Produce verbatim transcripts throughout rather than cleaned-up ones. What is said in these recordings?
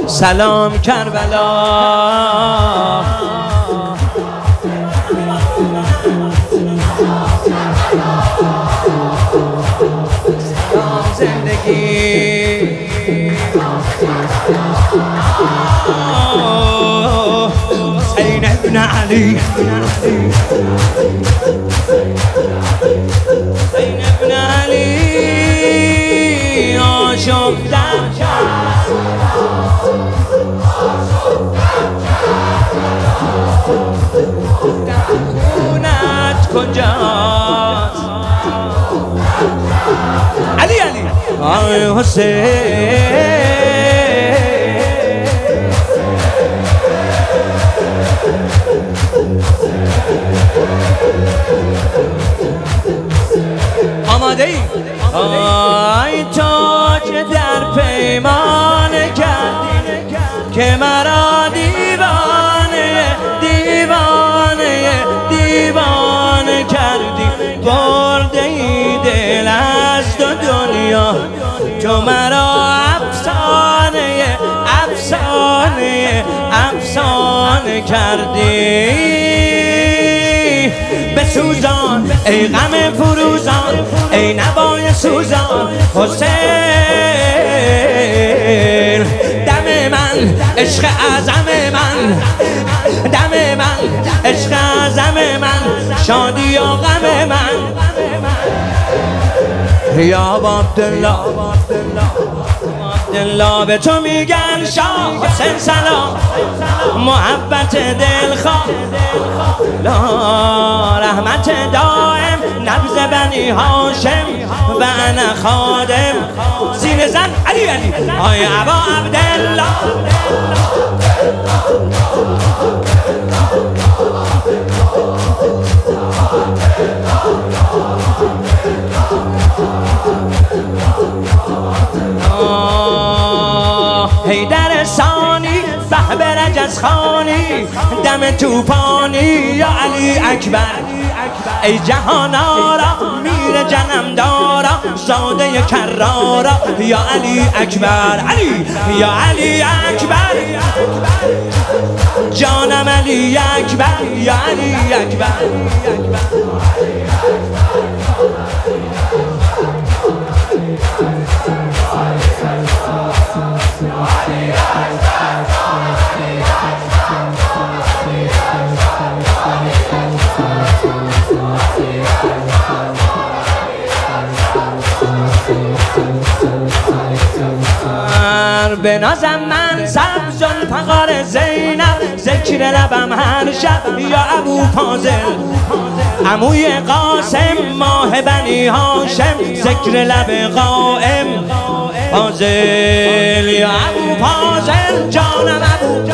سلام کربلا سلام زندگی حسین ابن علی حسین ابن علی آشفتم خونت کجاست علی علی آی حسین آماده ای؟ آی تو که در پیمانه کردی که مرا دیوانه دیوانه دیوانه کردی برده ای دل از دو دنیا تو مرا افسانه افسانه افسانه کردی بسوزان ای غم فروزان ای نوای سوزان حسین دم من عشق اعظم من دم من عشق اعظم من شادی و غم من یا عبدالله عبدالله به تو میگن شاه حسین سلام محبت دلخواه لا رحمت دائم نبض بنی هاشم و انا خادم سینه زن علی علی آی ابا عبدالله حیدر ثانی بهبر رجز خانی دم توفانی یا علی اکبر ای جهان آرا میر جنم دارا زاده کرارا یا علی اکبر علی یا علی اکبر جانم علی اکبر یا علی اکبر به نازم من سبز الفقار زینب ذکر لبم هر شب یا ابو فاضل عموی قاسم ماه بنی هاشم ذکر لب قائم فاضل یا ابو فاضل جانم ابو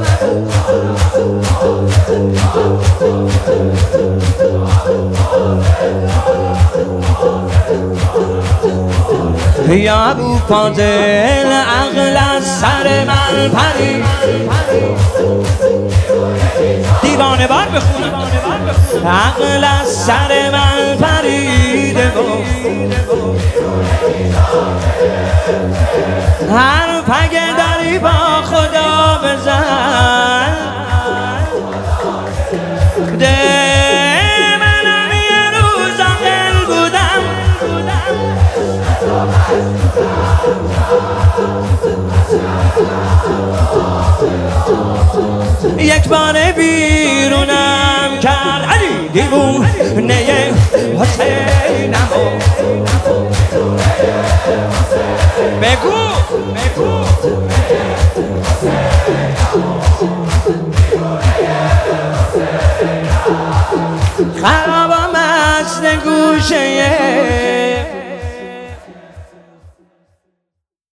یا ابو فاضل عقل از سر من پرید دیوانه بار بخونم عقل از سر من پرید هر پگه داری با خدا بزن منم یه روز آقل بودم یک بار بیرونم کرد علی دیوونه حسینم بگو بگو خرابم است گوشه